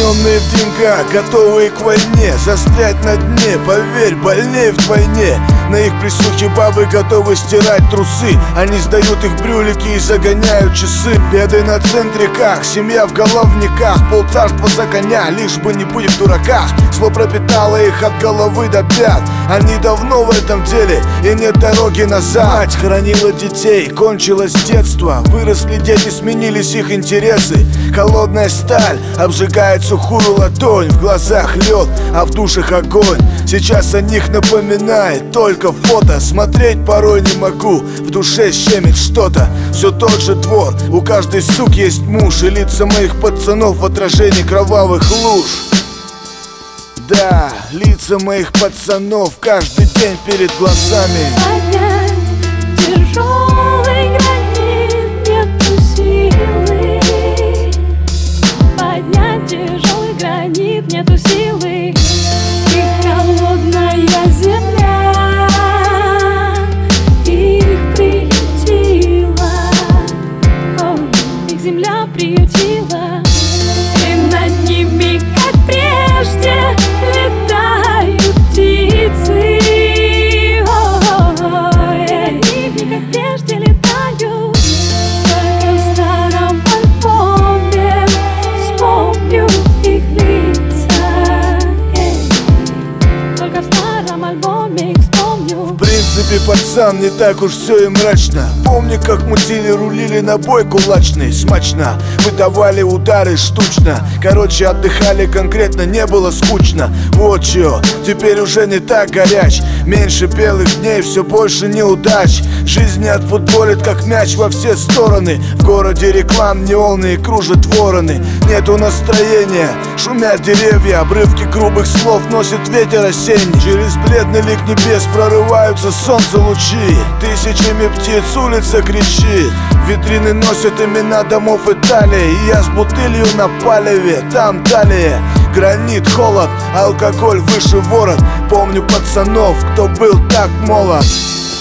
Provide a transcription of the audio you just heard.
Обремененные в деньгах, готовые к войне, застрять на дне, поверь, больнее вдвойне. На их присухе бабы готовы стирать трусы. Они сдают их брюлики и загоняют часы. Беды на центриках, семья в головниках, полцарства за коня, лишь бы не быть в дураках. Зло пропитало их от головы до пят. Они давно в этом деле, и нет дороги назад. Мать хоронила детей, кончилось детство. Выросли дети, сменились их интересы. Холодная сталь обжигает сухую ладонь. В глазах лед, а в душах огонь. Сейчас о них напоминает только фото. Смотреть порой не могу, в душе щемит что-то. Все тот же двор, у каждой суки есть муж. И лица моих пацанов в отражении кровавых луж. Да, лица моих пацанов каждый день перед глазами. Поднять тяжелый гранит, нету силы. Поднять тяжелый гранит, нету силы. И холодная земля их приютила. О, их земля приютила. И над ними, как прежде, летают птицы. Ой, они, как прежде, летают. Только в старом альбоме вспомню их лица. Только в старом альбоме их вспомню. В принципе, пацан, не так уж все и мрачно. Помню, как мутили, рулили на бой кулачный. Смачно, выдавали удары штучно. Короче, отдыхали конкретно, не было скучно. Вот чё, теперь уже не так горяч. Меньше белых дней, все больше неудач. Жизнь не отфутболит, как мяч во все стороны. В городе реклам неоны и кружат вороны. Нету настроения, шумят деревья. Обрывки грубых слов носит ветер осенний. Через бледный лик небес прорываются солнце лучи. Тысячами птиц улица кричит. Витрины носят имена домов Италии. И я с бутылью на палеве, там далее гранит, холод, алкоголь выше ворот. Помню пацанов, кто был так молод.